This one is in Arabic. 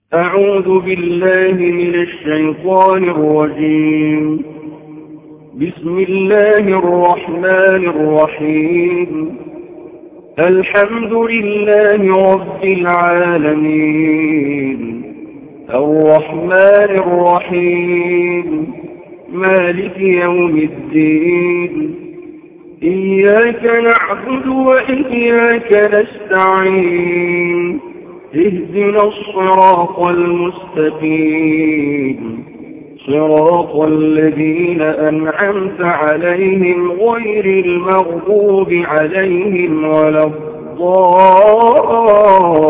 أعوذ بالله من الشيطان الرجيم. بسم الله الرحمن الرحيم. الحمد لله رب العالمين، الرحمن الرحيم، مالك يوم الدين. إياك نعبد وإياك نستعين. اهدنا الصراط المستقيم، صراط الذين أنعمت عليهم غير المغضوب عليهم ولا الضالين.